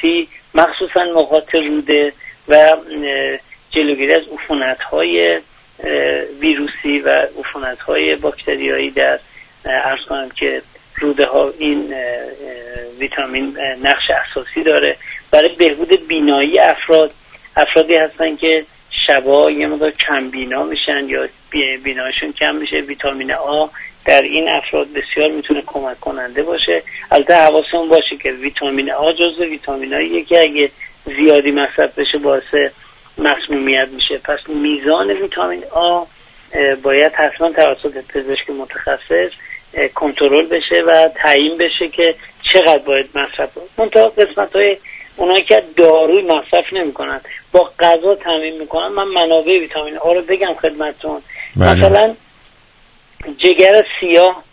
بهداشتی مخصوصا نقاط روده و جلوگیری از عفونت‌های ویروسی و عفونت‌های باکتریایی در عرض کنم که روده ها این ویتامین نقش اساسی داره برای بهبود بینایی. افرادی هستن که شبا یه مقدار کم بینا میشن یا بینایشون کم میشه، ویتامین آ در این افراد بسیار میتونه کمک کننده باشه. البته حواسمون باشه که ویتامین آ جزو ویتامیناییه که اگه زیادی مصرف بشه باعث مسمومیت میشه. پس میزان ویتامین آ باید حتما توسط پزشک متخصص کنترل بشه و تعیین بشه که چقدر باید مصرف کنه. منتها قسمت‌های اونایی که داروی مصرف نمی‌کنن با غذا تامین می‌کنن، من منابع ویتامین آ رو بگم خدمتتون. مثلا جگر سیاه،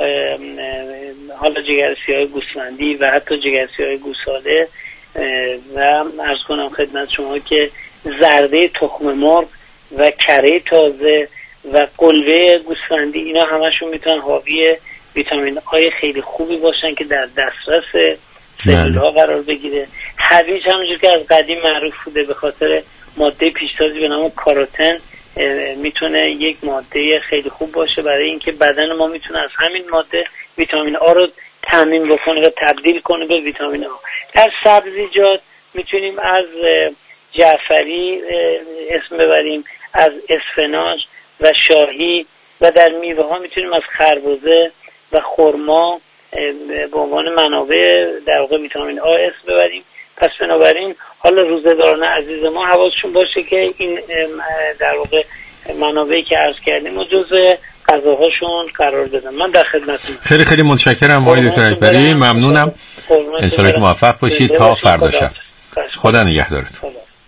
حالا جگر سیاه گوسفندی و حتی جگر سیاه گوساله و عرض کنم خدمت شما که زرده تخم مرغ و کره تازه و قلوه گوسفندی، اینا همشون میتونن حاوی ویتامین آی خیلی خوبی باشن که در دسترس سلول‌ها قرار بگیره. هویج همونجور که از قدیم معروف بوده به خاطر ماده پیشتازی به نام کاروتن میتونه یک ماده خیلی خوب باشه برای اینکه بدن ما میتونه از همین ماده ویتامین آ رو تامین بکنه و تبدیل کنه به ویتامین آ. در سبزیجات میتونیم از جعفری اسم ببریم، از اسفناج و شاهی، و در میوه ها میتونیم از خربزه و خرما به عنوان منابع در واقع ویتامین آ اسم ببریم. پس بنابراین حالا روزه‌داران عزیز ما حواسشون باشه که این در واقع منابعی که عرض کردیم و جزء غذاهاشون قرار بدن. من در خدمتتونم. خیلی خیلی متشکرم آقای دکتر اکبری، ممنونم. ان شاءالله موفق باشید تا فردا شب. خدا نگهدارتون.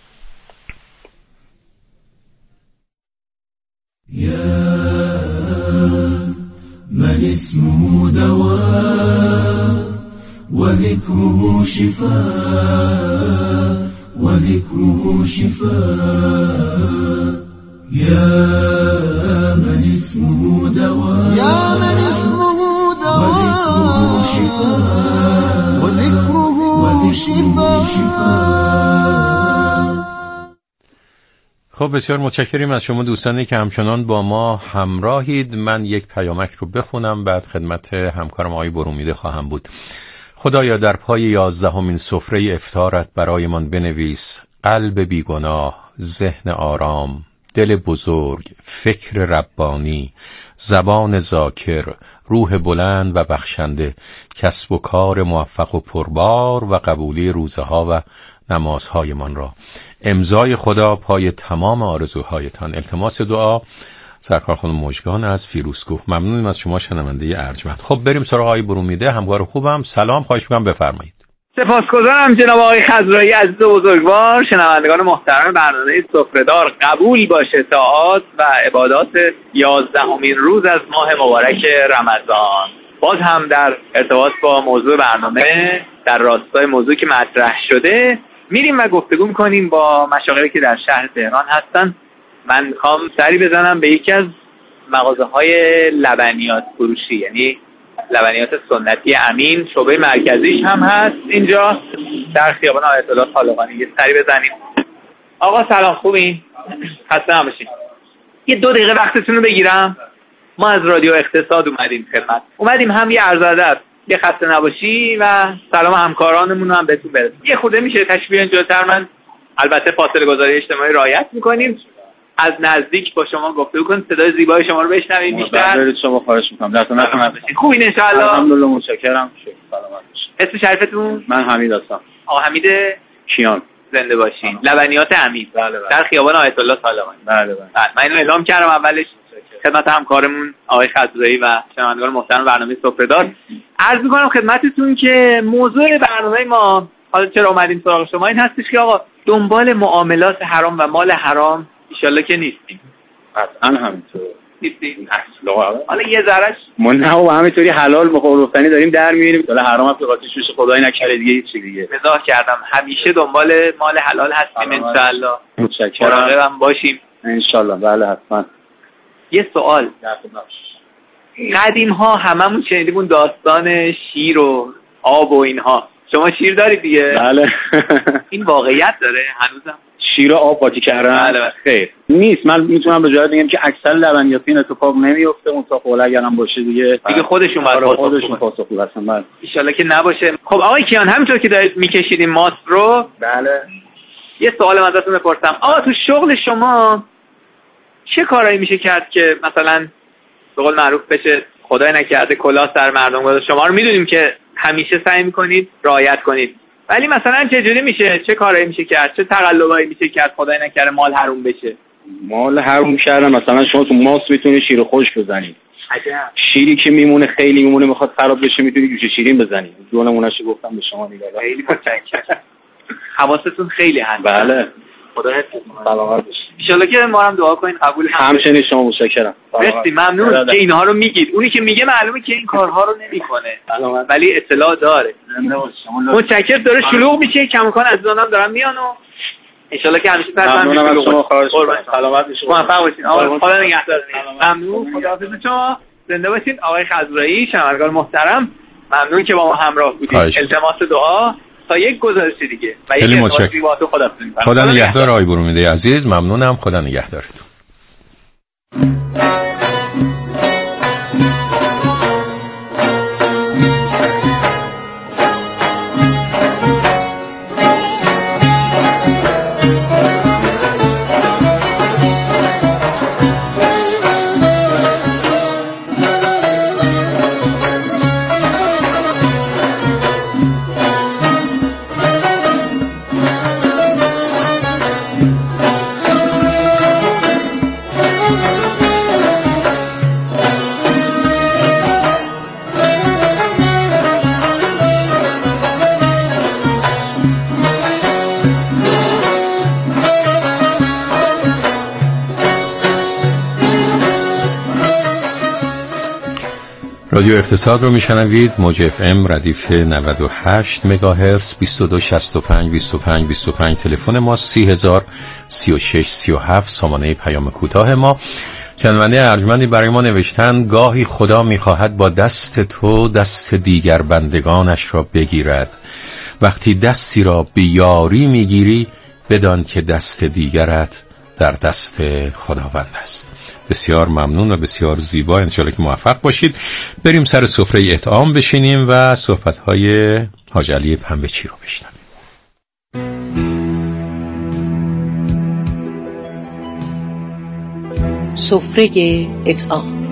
من اسمه دواء وذكره شفاء وذكره شفاء يا من اسمه دواء يا من اسمه دواء وذكره شفاء وذكره شفاء. خب بسیار متشکریم از شما دوستانی که همچنان با ما همراهید. من یک پیامک رو بخونم بعد خدمت همکارم آقای برومیده خواهم بود. خدایا در پای 11مین سفره افطارت برایمان بنویس قلب بیگناه، ذهن آرام، دل بزرگ، فکر ربانی، زبان ذاکر، روح بلند و بخشنده، کسب و کار موفق و پربار و قبولی روزه ها و نمازهایمان را. امضای خدا پای تمام آرزوهایتان. التماس دعا سرکار خانم مژگان از فیروزکوه. ممنونیم از شما شنونده ارجمند. خب بریم سراغ آقای برومیده، همکار خوبم. سلام، خواهش می‌کنم بفرمایید. سپاسگزارم جناب آقای خضرایی عزیز و بزرگوار. شنوندگان محترم برنامه سفره‌دار، قبول باشه طاعات و عبادات 11مین روز از ماه مبارک رمضان. باز هم در ارتباط با موضوع برنامه در راستای موضوعی که مطرح شده میریم و گفتگو میکنیم با مشاغلی که در شهر تهران هستن. من میخوام سری بزنم به یکی از مغازه‌های لبنیات فروشی، یعنی لبنیات سنتی امین، شعبه مرکزیش هم هست اینجا در خیابان آیت الله طالقانی. یه سری بزنیم. آقا سلام، خوبین؟ خسته نباشین. یه 2 دقیقه وقتتون رو بگیرم. ما از رادیو اقتصاد اومدیم خدمت. اومدیم هم یه عرض ادب، یه خسته نباشی و سلام همکارانمون هم بهتون برسونم. یه خورده میشه تشریف بیارین جلوتر؟ من البته فاصله گذاری اجتماعی رعایت میکنیم. از نزدیک با شما گفتگو کنیم، صدای زیبای شما رو بشنویم بیشتر. برید شما، خواهش میکنم. درتون نکنم. خوبین ان شاء الله؟ الحمدلله، متشکرم. سلامت باشید. اسم شریفتون؟ من حمید هستم. آقا حمید کیان. زنده باشین. لبنیات امین. بله. در خیابان آیت الله طالقانی. بله. من اینو اعلام کردم اولش خدمت همکارمون آقای خضرایی و شنوندگان محترم برنامه سفره‌دار. عرض می‌کنم خدمتتون که موضوع برنامه ما، حالا چرا اومدیم سراغ شما، این هستش که آقا دنبال معاملات حرام و مال حرام ان که نیستیم. قطعاً همینطور نیستیم. اصلا حالا یه ذرهش ما نه و همینطوری حلال بخوردنی داریم در میاریم، حالا حرام هم که قاطیش بشه خدای نکره دیگه هیچ چیز دیگه. مزاح کردم. همیشه دنبال مال حلال هستیم ان شاء الله. متشکرم. مراقبم باشیم ان شاء الله. بله حتما. یه سوال. قدیم ها هممون شنیدیم اون داستان شیر و آب و اینها. شما شیر دارید دیگه؟ بله. این واقعیت داره هنوزم؟ شیر آب قاطی کردن؟ بله. خیر نیست. من میتونم به جای بگم که اکثر لبنیات این اتفاق نمیفته. اون تا قول اگرم باشه دیگه خودشون پاسخگو هستن. بله ان شاءالله که نباشه. خب آقای کیان، همینطور که دارید میکشیدین ماست رو، بله، یه سوال ازتون بپرسم. تو شغل شما چه کارایی میشه کرد که مثلا به قول معروف بشه خدای نکرده کلاه سر مردم گذاشت؟ شما رو میدونیم که همیشه سعی میکنید رعایت کنید، ولی مثلا چه جوری میشه، چه کارایی میشه کرد، چه تقلبایی میشه کرد خدای نکرده مال حروم بشه؟ مال حروم کردن مثلا شما تو ماست میتونید شیر خشک بزنید. عجب. شیری که میمونه خیلی میمونه میخواد خراب بشه میتونید جوش شیرین بزنید. دو نمونهش گفتم به شما دیگه. خیلی متشکرم. حواستون خیلی هست. بله. خدا سلامت باشید. ان شاءالله که ما هم دعا کنین قبول همچنین. شما متشکرم. مرسی، ممنون که اینها رو میگید. اونی که میگه معلومه که این کارها رو نمیکنه ولی اطلاع داره. متشکرم. داره شلوغ میشه، کماکان عزیزانم دارن میان و ان شاءالله که همیشه ممنونم از شما. خواهش می‌کنم. سلامت باشید. موفق باشید. خدا نگهدارتون. ممنون. خداحافظ شما. زنده باشید آقای خضرایی، شنوندگان محترم. ممنون که با ما همراه بودید. التماس دعا تا یک گزارش دیگه و خیلی متشکرم. خدا نگهدار آقای برومیده عزیز. ممنونم. خدا نگهدارتون. رادیو اقتصاد رو میشنوید. موج اف ام ردیف 98 مگاهرتز 2265 تلفن ما 303637 سامانه پیام کوتاه ما. شنونده ارجمندی برای ما نوشتن گاهی خدا میخواهد با دست تو دست دیگر بندگانش را بگیرد. وقتی دستی را به یاری میگیری بدان که دست دیگرت در دست خداوند است. بسیار ممنون و بسیار زیبا. انشاءالله که موفق باشید. بریم سر سفره اطعام بشینیم و صحبت‌های حاج علی پنبه‌چی رو بشنویم. سفره اطعام.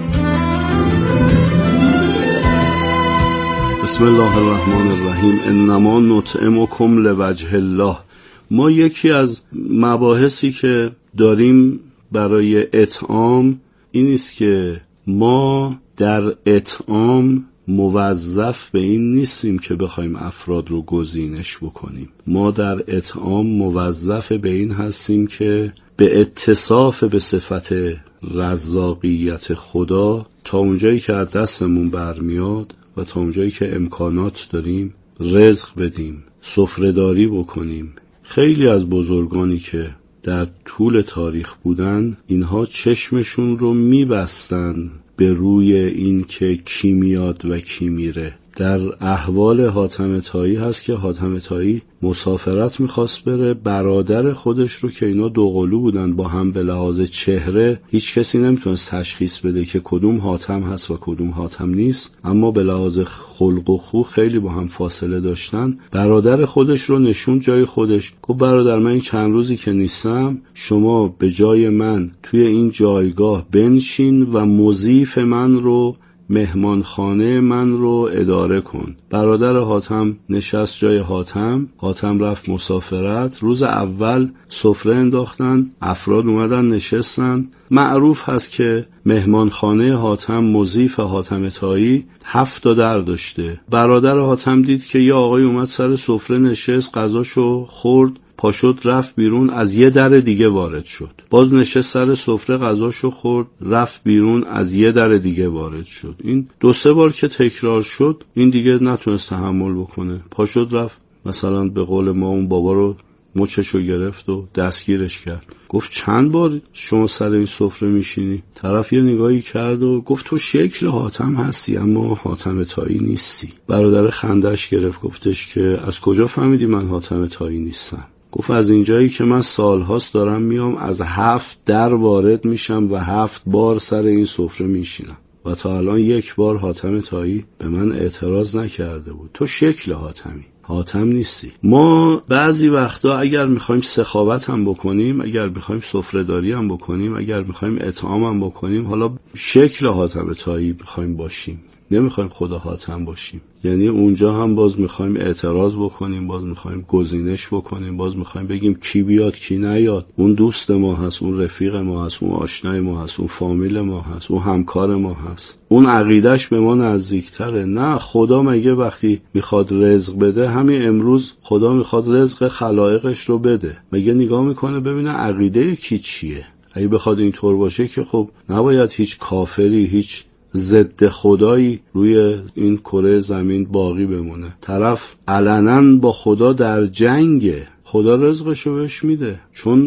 بسم الله الرحمن الرحیم. انما نطعمکم لوجه الله. ما یکی از مباحثی که داریم برای اطعام این است که ما در اطعام موظف به این نیستیم که بخوایم افراد رو گزینش بکنیم. ما در اطعام موظف به این هستیم که به اتصاف به صفت رزاقیت خدا تا اونجایی که از دستمون برمیاد و تا اونجایی که امکانات داریم رزق بدیم، سفره‌داری بکنیم. خیلی از بزرگانی که در طول تاریخ بودن اینها چشمشون رو میبستن به روی این که کی میاد و کی میره. در احوال حاتم طایی هست که حاتم طایی مسافرت میخواست بره، برادر خودش رو که اینا دوقلو بودن با هم به لحاظ چهره هیچ کسی نمیتونست تشخیص بده که کدوم حاتم هست و کدوم حاتم نیست، اما به لحاظ خلق و خو خیلی با هم فاصله داشتن. برادر خودش رو نشوند جای خودش، گفت برادر من این چند روزی که نیستم شما به جای من توی این جایگاه بنشین و مضیف من رو، مهمانخانه من رو اداره کن. برادر حاتم نشست جای حاتم رفت مسافرت. روز اول سفره انداختن، افراد اومدن نشستن. معروف هست که مهمانخانه حاتم مضیف حاتم طایی 7 در داشته. برادر حاتم دید که یه آقای اومد سر سفره نشست، غذاشو خورد، پاشد رفت بیرون، از یه در دیگه وارد شد. باز نشست سر سفره غذاشو خورد، رفت بیرون، از یه در دیگه وارد شد. این 2-3 بار که تکرار شد این دیگه نتونست تحمل بکنه، پاشد رفت مثلا به قول ما اون بابا رو مچشو گرفت و دستگیرش کرد. گفت چند بار شما سر این سفره میشینی؟ طرف یه نگاهی کرد و گفت تو شکل حاتم هستی اما حاتم طایی نیستی. برادر خندش گرفت، گفتش که از کجا فهمیدی من حاتم طایی نیستم؟ گفت از اینجایی که من سالهاست دارم میام، از 7 در وارد میشم و 7 بار سر این سفره میشینم و تا الان 1 بار حاتم طایی به من اعتراض نکرده بود. تو شکل حاتمی، حاتم نیستی. ما بعضی وقتا اگر میخوایم سخاوت هم بکنیم، اگر میخوایم سفره‌داری هم بکنیم، اگر میخوایم اطعام هم بکنیم، حالا شکل حاتم طایی میخوایم باشیم، نمیخوایم خدا حاتم باشیم، یعنی اونجا هم باز میخوایم اعتراض بکنیم، باز میخوایم گزینش بکنیم، باز میخوایم بگیم کی بیاد کی نیاد. اون دوست ما هست، اون رفیق ما هست، اون آشنای ما هست، اون فامیل ما هست، اون همکار ما هست، اون عقیدش به ما نزدیکتره. نه، خدا مگه وقتی میخواد رزق بده، همین امروز خدا میخواد رزق خلائقش رو بده، مگه نگاه میکنه ببینه عقیده کی چیه؟ اگه بخواد اینطور باشه که خب نباید هیچ کافری، هیچ ضد خدایی روی این کره زمین باقی بمونه. طرف علنا با خدا در جنگه، خدا رزقشو بهش میده، چون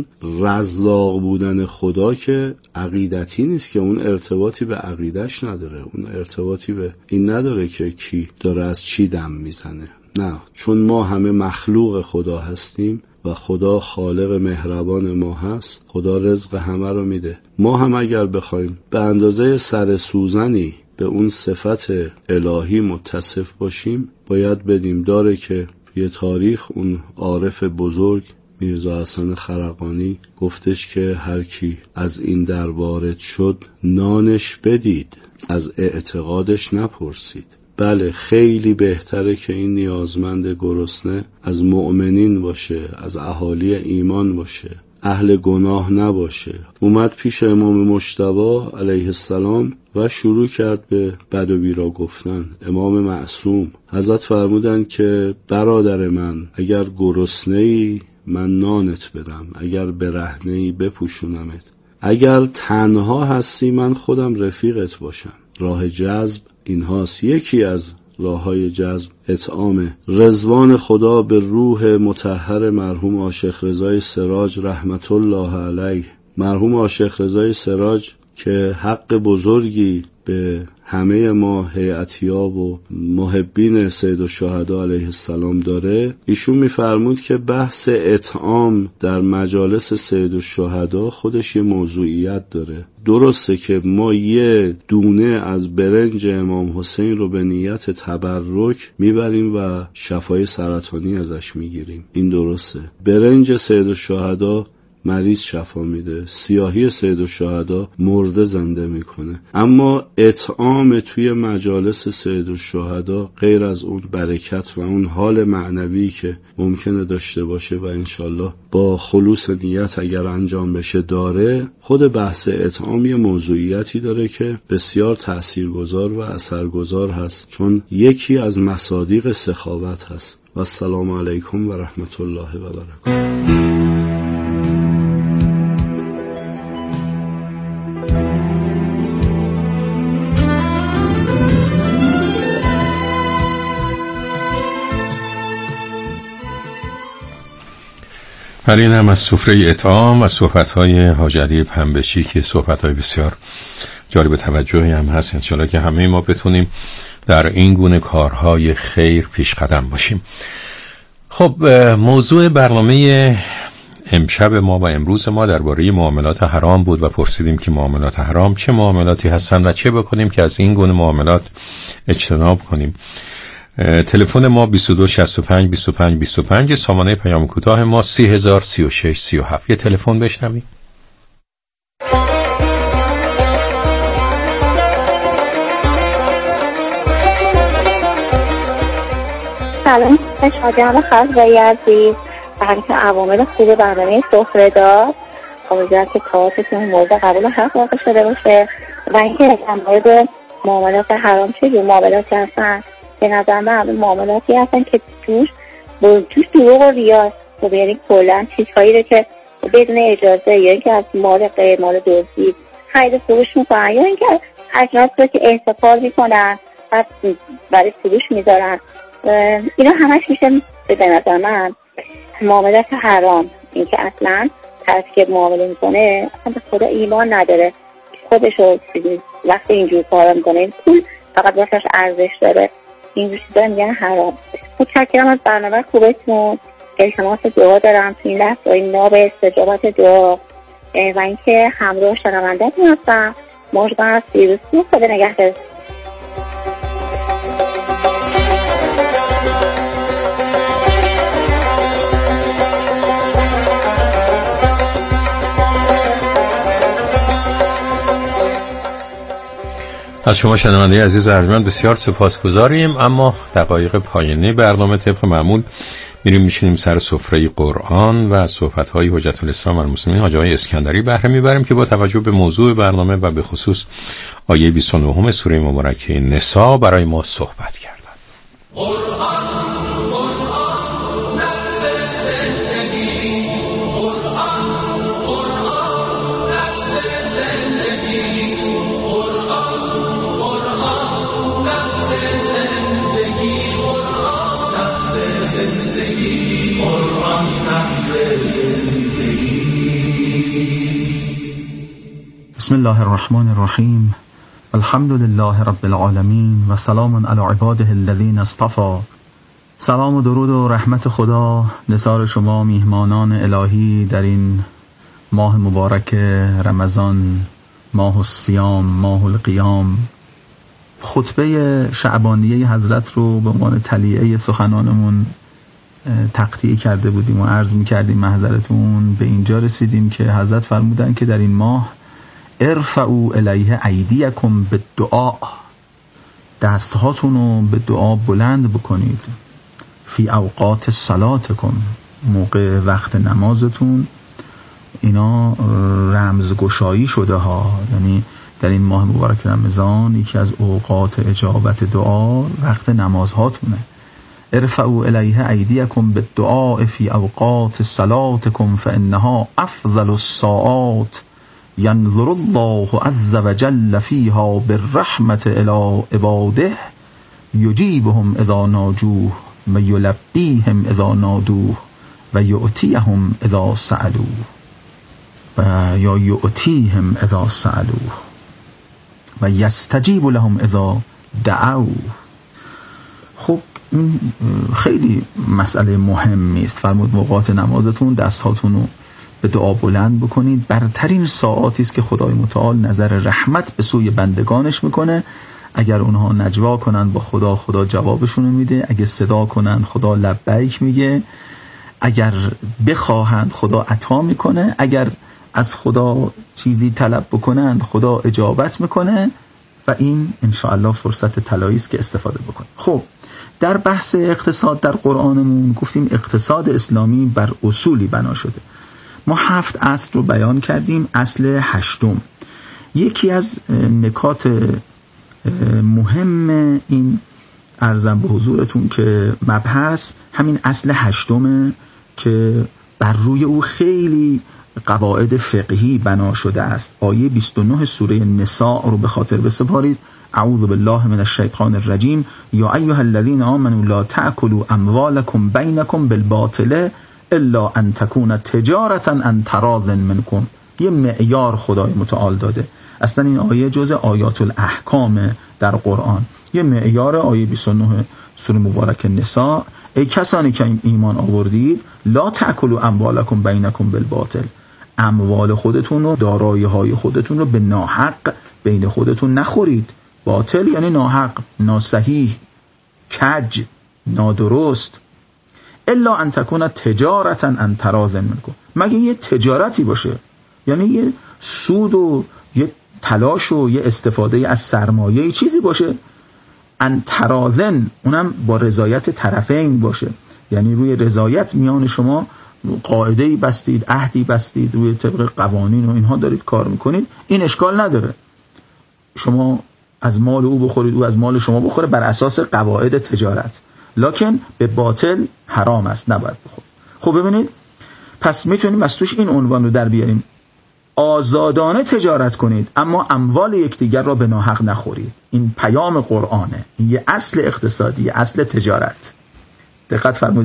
رزاق بودن خدا که عقیدتی نیست، که اون ارتباطی به عقیدش نداره، اون ارتباطی به این نداره که کی داره از چی دم میزنه. نه، چون ما همه مخلوق خدا هستیم و خدا خالق مهربان ما هست، خدا رزق همه رو میده. ما هم اگر بخوایم به اندازه سر سوزنی به اون صفت الهی متصف باشیم، باید بدیم داره که یه تاریخ اون عارف بزرگ میرزا حسن خرقانی گفتش که هر کی از این در وارد شد نانش بدید، از اعتقادش نپرسید. بله، خیلی بهتره که این نیازمند گرسنه از مؤمنین باشه، از اهالی ایمان باشه، اهل گناه نباشه. اومد پیش امام مجتبی علیه السلام و شروع کرد به بد و بیرا گفتن. امام معصوم حضرت فرمودن که برادر من، اگر گرسنه‌ای من نانت بدم، اگر برهنه‌ای بپوشونمت، اگر تنها هستی من خودم رفیقت باشم. راه جذب این هاست. یکی از راه‌های جذب اطعام. رضوان خدا به روح مطهر مرحوم عاشق رضای سراج رحمت الله علیه. مرحوم عاشق رضای سراج که حق بزرگی به همه ما هیئتیاب و محبین سید الشهدا علیه السلام داره، ایشون میفرمود که بحث اطعام در مجالس سید الشهدا خودش یه موضوعیت داره. درسته که ما یه دونه از برنج امام حسین رو به نیت تبرک میبریم و شفای سرطانی ازش میگیریم، این درسته. برنج سید الشهدا مریض شفا میده، سیاهی سید الشهدا مرده زنده میکنه. اما اطعام توی مجالس سید الشهدا غیر از اون برکت و اون حال معنوی که ممکنه داشته باشه و انشالله با خلوص نیت اگر انجام بشه داره، خود بحث اطعام یه موضوعیتی داره که بسیار تاثیرگذار و اثرگذار هست، چون یکی از مصادیق سخاوت هست. و السلام علیکم و رحمت الله و برکاته. ولی این هم از سفره اطعام و صحبت‌های حاج علی پنبشی که صحبت‌های بسیار جالب توجهی هم هست. انشالله که همه ما بتونیم در این گونه کارهای خیر پیش قدم باشیم. خب، موضوع برنامه امشب ما و امروز ما درباره معاملات حرام بود و پرسیدیم که معاملات حرام چه معاملاتی هستند و چه بکنیم که از این گونه معاملات اجتناب کنیم. تلفن ما 22 65 25 25، سامانه پیام کوتاه ما 3036 37. یه تلفن بشنویم. سلام، شادیان خزرایی عزیز و همچنین عوامل خوب برنامه سفره‌دار، امیدوارم که کاراتتون مورد قبول حق واقع شده باشه و اینکه در مورد معاملات حرام چه جور معاملاتی هستن. به نظر من معاملاتی هستن که توش دروغ و ریا، خب یعنی کلا چیزهایی رو که بدون اجازه یا اینکه از مال غیر مال دزدی خرید فروش میکنن یا اینکه اجناس رو که احتکار میکنن بعد برای فروش میذارن، اینا همش میشه به نظر من معاملات حرام، اینکه اصلا طرفی که معامله میکنه اصلا به خدا ایمان نداره، خودشو وقتی اینجور کارا میکنه پول فقط واسش ارزش داره، اینجور چیزا میگن حرام. متشکرم از برنامه خوبتون، التماس دعا دارم تو این لحظه این ناب استجابت دعا و اینکه همراه شنونده‌تون هستم. مژگان از فیروزپور، خدا نگهدار. از شما شنونده عزیز ارجمند بسیار سپاسگزاریم. اما دقایق پایانی برنامه طبق معمول میریم میشینیم سر سفره قرآن و صحبت‌های حجت الاسلام والمسلمین حاجی آقای اسکندری بهره میبریم که با توجه به موضوع برنامه و به خصوص آیه 29 سوره مبارکه نساء برای ما صحبت کردند. بسم الله الرحمن الرحیم. الحمد لله رب العالمین و سلام علی عباده الذین اصطفى. سلام و درود و رحمت خدا نثار شما میهمانان الهی در این ماه مبارک رمضان، ماه الصیام، ماه القیام. خطبه شعبانیه حضرت رو به عنوان تلیعه سخنانمون تقطیع کرده بودیم و عرض میکردیم محضرتون. به اینجا رسیدیم که حضرت فرمودن که در این ماه ارفعوا الیه ایدیکم بالدعاء، دستهاتون رو به دعا بلند بکنید. فی اوقات صلاتکم، موقع وقت نمازتون. اینا رمزگشایی شده ها، یعنی در این ماه مبارک رمضان یکی از اوقات اجابت دعا وقت نمازهاتونه. ارفعوا الیه ایدیکم بالدعاء فی اوقات صلاتکم فانها افضل الساعات ینظر الله عز وجل فیها بالرحمة الی عباده یجیبهم اذا ناجوه و یلبیهم اذا نادوه و یؤتیهم اذا سألوه و یا یؤتیهم اذا سألوه و یستجیب لهم اذا دعوا. خب این خیلی مسئله مهمی است. فرمود موقعات نمازتون دستهاتون رو به دعا بلند بکنید. برترین ساعاتی است که خدای متعال نظر رحمت به سوی بندگانش میکنه. اگر اونها نجوا کنن با خدا، خدا جوابشون رو میده. اگر صدا کنن، خدا لبیک میگه. اگر بخواهند، خدا عطا میکنه. اگر از خدا چیزی طلب بکنند، خدا اجابت میکنه. و این انشاءالله فرصت طلایی است که استفاده بکنید. خب در بحث اقتصاد در قرآنمون گفتیم اقتصاد اسلامی بر اصولی بنا شده. ما 7 اصل رو بیان کردیم. اصل 8، یکی از نکات مهم این عرضم به حضورتون که مبحث همین اصل 8 که بر روی او خیلی قواعد فقهی بنا شده است. آیه 29 سوره نساء رو به خاطر بسپارید. اعوذ بالله من الشیطان الرجیم. یا ایها الذین آمنوا لا تأکلوا اموالکم بینکم بالباطل الا ان تکون تجارتا عن تراض منکم. یه معیار خدای متعال داده. اصلا این آیه جزء آیات الاحکام در قرآن. یه معیار آیه 29 سوره مبارک نساء. ای کسانی که ایمان آوردید لا تأکلوا اموالکم بینکم بالباطل، اموال خودتون و دارایی‌های خودتون رو به ناحق بین خودتون نخورید. باطل یعنی ناحق، ناصحیح، کج، نادرست. الا ان تکون تجارتا عن تراض منکم، مگه یه تجارتی باشه، یعنی یه سود و یه تلاش و یه استفاده از سرمایه چیزی باشه. عن تراض، اونم با رضایت طرفین باشه، یعنی روی رضایت میان شما قاعده‌ای بستید، عهدی بستید، روی طبق قوانین و اینها دارید کار میکنید. این اشکال نداره، شما از مال او بخورید، او از مال شما بخوره، بر اساس قواعد تجارت. لکن به باطل حرام است، نباید بخورید. خب ببینید، پس میتونیم از توش این عنوان رو در بیاریم: آزادانه تجارت کنید اما اموال یکدیگر را به ناحق نخورید. این پیام قرآنه، این یه اصل اقتصادی، اصل تجارت. دقت فرمودید.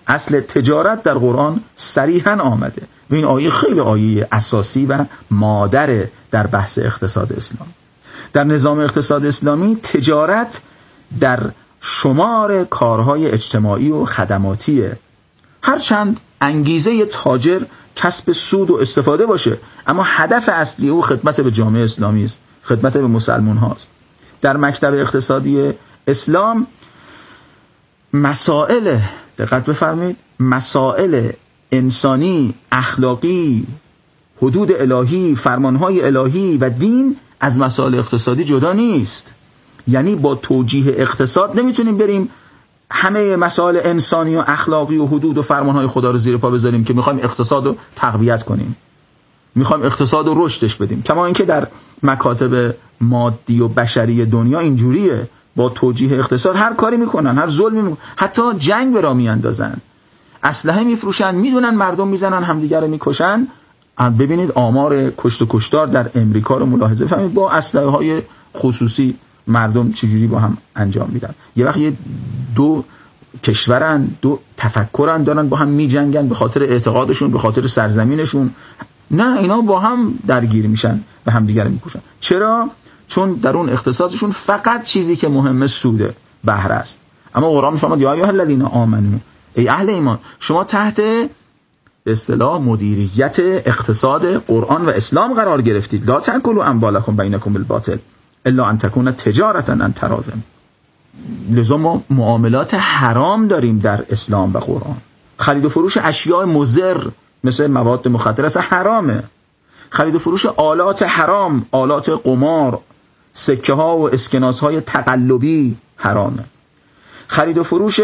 اصل تجارت در قرآن صریحاً آمده و این آیه خیلی آیه اساسی و مادره در بحث اقتصاد اسلام. در نظام اقتصاد اسلامی تجارت در شمار کارهای اجتماعی و خدماتیه، هرچند انگیزه تاجر کسب سود و استفاده باشه، اما هدف اصلی او خدمت به جامعه اسلامی است، خدمت به مسلمان هاست. در مکتب اقتصادی اسلام مسائل، دقت بفرمایید، مسائل انسانی، اخلاقی، حدود الهی، فرمانهای الهی و دین از مسائل اقتصادی جدا نیست. یعنی با توجیه اقتصاد نمیتونیم بریم همه مسائل انسانی و اخلاقی و حدود و فرمانهای خدا رو زیر پا بذاریم که میخوایم اقتصاد رو تقویت کنیم، میخوایم اقتصاد رو رشدش بدیم. کما اینکه در مکاتب مادی و بشری دنیا اینجوریه، با توجیه اقتصاد هر کاری میکنن، هر ظلمی میکنن، حتی جنگ به راه میاندازن، اسلحه میفروشن، میدونن مردم میزنن همدیگه رو میکشن. ببینید آمار کشت و کشتار در امریکا رو ملاحظه فرمایید، با اسلحه های خصوصی مردم چجوری با هم انجام میدن. یه وقت دو کشورن، دو تفکرن، دارن با هم میجنگن به خاطر اعتقادشون، به خاطر سرزمینشون. نه، اینا با هم درگیر میشن و هم دیگر میکشن. چرا؟ چون در اون اقتصادشون فقط چیزی که مهمه سوده، بهره است. اما قرآن میفرماد یا ایها الذین آمنو، ای اهل ایمان، شما تحت به اصطلاح مدیریت اقتصاد قرآن و اسلام قرار گرفتید. لا تأکلوا اموالکم بینکم بالباطل الا ان تکون تجارتا عن تراض. لزوم ما معاملات حرام داریم در اسلام و قرآن. خرید و فروش اشیاء مضر مثل مواد مخدر اصلا حرامه. خرید و فروش آلات حرام، آلات قمار، سکه ها و اسکناس های تقلبی حرامه. خرید و فروش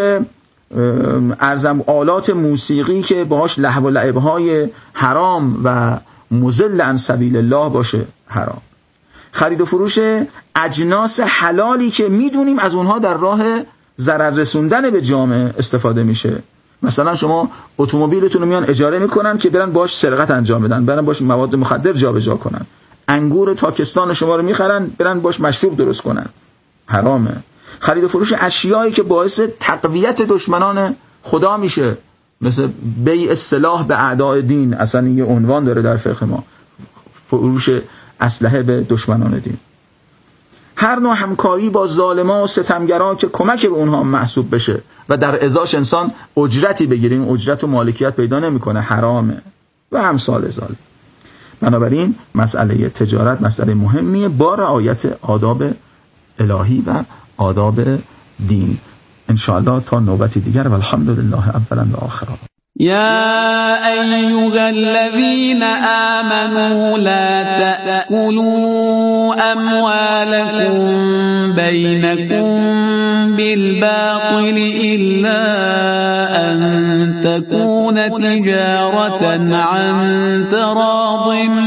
آلات موسیقی که باهاش لهو و لعب های حرام و مضل عن سبیل الله باشه حرام. خرید و فروش اجناس حلالی که میدونیم از اونها در راه ضرر رسوندن به جامعه استفاده میشه. مثلا شما اتومبیلتون رو میان اجاره میکنن که برن باش سرقت انجام بدن، برن باش مواد مخدر جابجا کنن. انگور تاکستان شما رو میخرن برن باش مشروب درست کنن، حرامه. خرید و فروش اشیایی که باعث تقویت دشمنان خدا میشه، مثل بیع سلاح به اعداء دین، اصلا یه عنوان داره در فقه ما، فروش اسلحه به دشمنان دین. هر نوع همکاری با ظالمان و ستمگران که کمک به اونها محسوب بشه و در ازاش انسان اجرتی بگیره، این اجرت و مالکیت پیدا نمیکنه، حرامه و امثال ذالک. بنابراین مسئله تجارت مسئله مهمیه با رعایت آداب الهی و آداب دین. انشاءالله تا نوبتی دیگر و الحمدلله اولا و آخرا. يا أيها الذين آمنوا لا تأكلوا أموالكم بينكم بالباطل إلا أن تكون تجارة عن تراض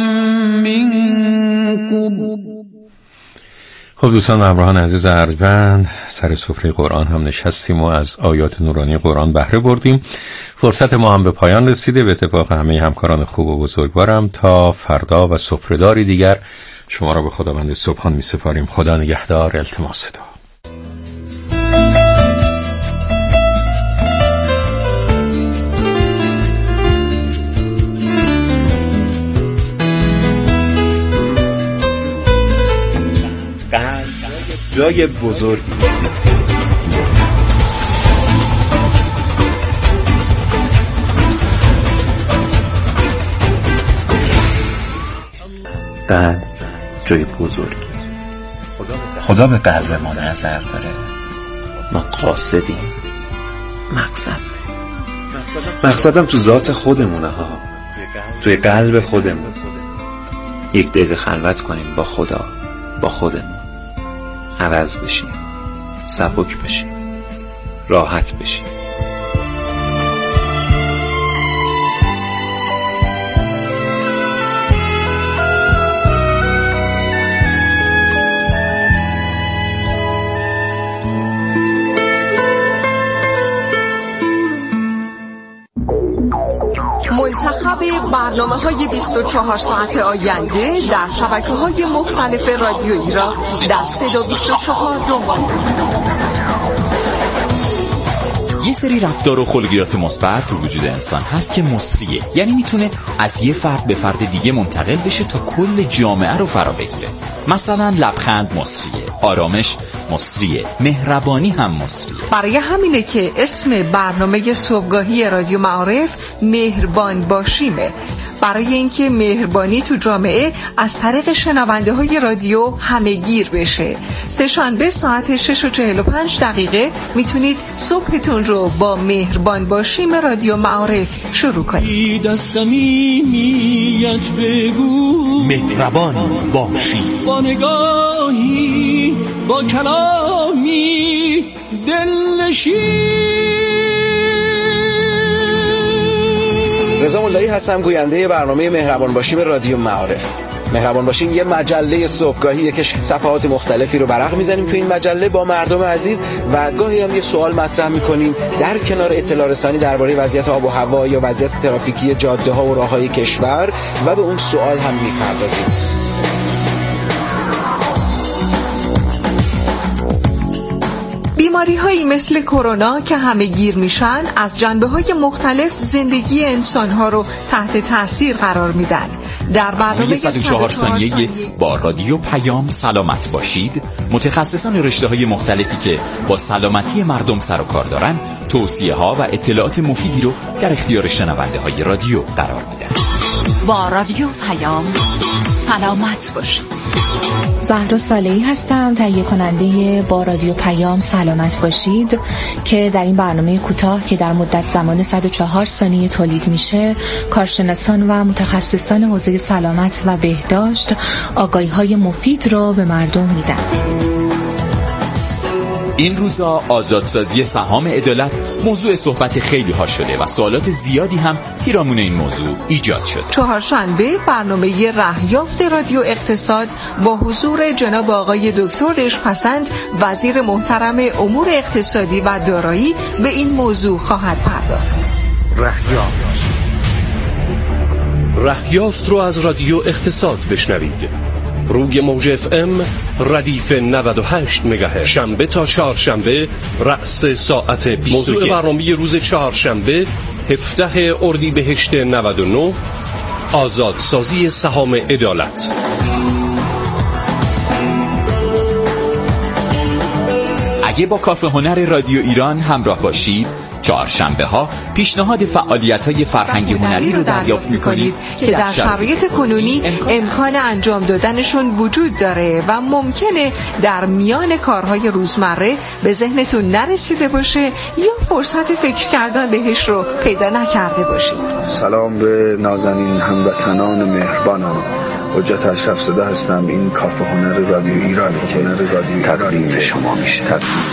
منكم. خب دوستان و همراهان عزیز ارجمند، سر سفره قرآن هم نشستیم و از آیات نورانی قرآن بهره بردیم. فرصت ما هم به پایان رسیده. به اتفاق همه همکاران خوب و بزرگوارم تا فردا و سفره‌داری دیگر شما را به خداوند سبحان می سپاریم. خدا نگهدار. التماس دعا. جای بزرگی. قلب جای بزرگی. خدا به قلب ما نظر داره. ما قاصدیم. مقصدم تو ذات خودمونه ها، توی قلب خودمون. یک دقیقه خلوت کنیم با خدا، با خودمون، عوض بشیم، سبک بشیم، راحت بشیم. منتخب برنامه‌های 24 ساعت آینده در شبکه‌های مختلف رادیویی را در 3 و 24 دنبال کنید. یه سری رفتار و خلقیات مثبت تو وجود انسان هست که مصریه، یعنی میتونه از یه فرد به فرد دیگه منتقل بشه تا کل جامعه رو فرا بگیره. مثلا لبخند مصریه، آرامش مصریه، مهربانی هم مصریه. برای همینه که اسم برنامه صبحگاهی رادیو معارف مهربان باشیمه، برای اینکه مهربانی تو جامعه از طریق شنونده های رادیو همه گیر بشه. سه‌شنبه ساعت 6:45 میتونید صبحتون رو با مهربان باشیم رادیو معارف شروع کنید. مهربان باشی، با نگاهی، با کلامی دلنشین. رضا ملایی هستم، گوینده برنامه مهربان باشیم رادیو معارف. مهربان باشیم یه مجله صبحگاهیه که صفحات مختلفی رو برق میزنیم تو این مجله با مردم عزیز و گاهی هم یه سوال مطرح میکنیم در کنار اطلاع رسانی درباره وضعیت آب و هوا یا وضعیت ترافیکی جاده ها و راههای کشور و به اون سوال هم میپردازیم. بیماری هایی مثل کرونا که همه گیر میشن از جنبه های مختلف زندگی انسان ها رو تحت تاثیر قرار میدن. در برنامه 104 ثانیه با رادیو پیام سلامت باشید، متخصصان رشته های مختلفی که با سلامتی مردم سر و کار دارن توصیه ها و اطلاعات مفیدی رو در اختیار شنونده های رادیو قرار میدن. با رادیو پیام سلامت باشید. زهرا صالحی هستم، تهیه کننده با رادیو پیام سلامت باشید که در این برنامه کوتاه که در مدت زمان 104 ثانیه تولید میشه، کارشناسان و متخصصان حوزه سلامت و بهداشت آگاهی‌های مفید را به مردم میدن. این روزا آزادسازی سهام عدالت موضوع صحبت خیلی ها شده و سوالات زیادی هم پیرامون این موضوع ایجاد شده. چهارشنبه برنامه رهیافت رادیو اقتصاد با حضور جناب آقای دکتر دشپسند، وزیر محترم امور اقتصادی و دارایی، به این موضوع خواهد پرداخت. رهیافت رو از رادیو اقتصاد بشنوید. روی موج FM ردیف 98 مگاهرتز، شنبه تا چهارشنبه رأس ساعت 21. موضوع برنامه روز چهارشنبه 17 اردیبهشت 99 آزادسازی سهام عدالت. اگه با کافه هنر رادیو ایران همراه باشید، چهارشنبه ها پیشنهاد فعالیت‌های فرهنگی هنری رو دریافت می‌کنید که در شرایط کنونی امکان انجام دادنشون وجود داره و ممکنه در میان کارهای روزمره به ذهنتون نرسیده باشه یا فرصت فکر کردن بهش رو پیدا نکرده باشید. سلام به نازنین هموطنان مهربانم، حجت اشرف زاده هستم. این کافه هنر رادیو ایرانی که تقدیم شما میشه.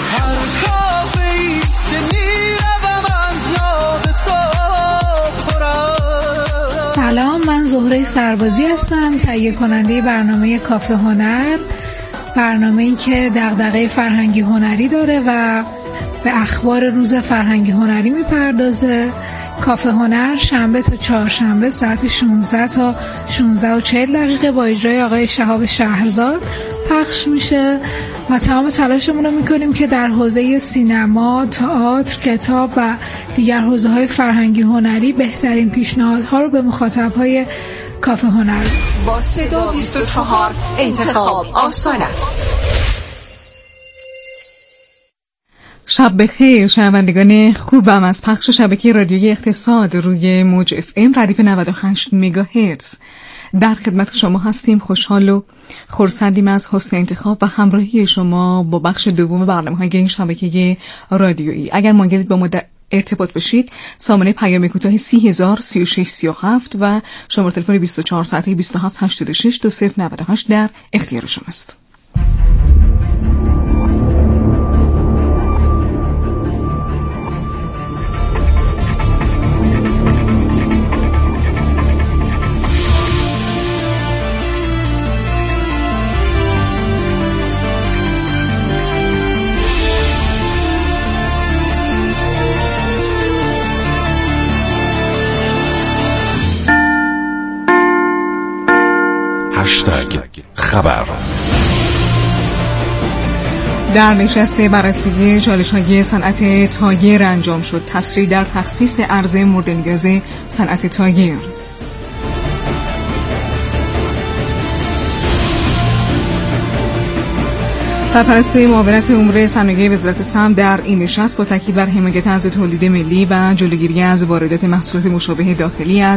سلام، من زهره سربازی هستم، تهیه کننده برنامه کافه هنر، برنامه‌ای که دغدغه فرهنگی هنری داره و به اخبار روز فرهنگی هنری میپردازه. کافه هنر شنبه تا چهارشنبه ساعت 16 تا 16:40 با اجرای آقای شهاب شهرزاد پخش میشه و تمام تلاشمون رو میکنیم که در حوزه سینما، تئاتر، کتاب و دیگر حوزه‌های فرهنگی هنری بهترین پیشنهادها رو به مخاطب‌های کافه هنر. با صدا 24 انتخاب آسان است. شب بخیر شنوندگان خوبم از پخش شبکه رادیویی اقتصاد روی موج FM ردیف 98 مگاهرتز. در خدمت شما هستیم، خوشحال و خرسندیم از حسن انتخاب و همراهی شما با بخش دوم برنامه‌های این شبکه رادیویی. اگر مایلید با ما ارتباط بشید، سامانه پیام کوتاه 303637 و شماره تلفن 24 ساعته 2786 2098 در اختیار شماست. خبر. در نشست بررسی چالش‌های صنعت تایر انجام شد. تسریع در تخصیص عرضه مورد نیاز صنعت تایر. سرپرست معاونت امور صنایع وزارت سمت در این نشست با تاکید بر حمایت از تولید ملی و جلوگیری از واردات محصولات مشابه داخلی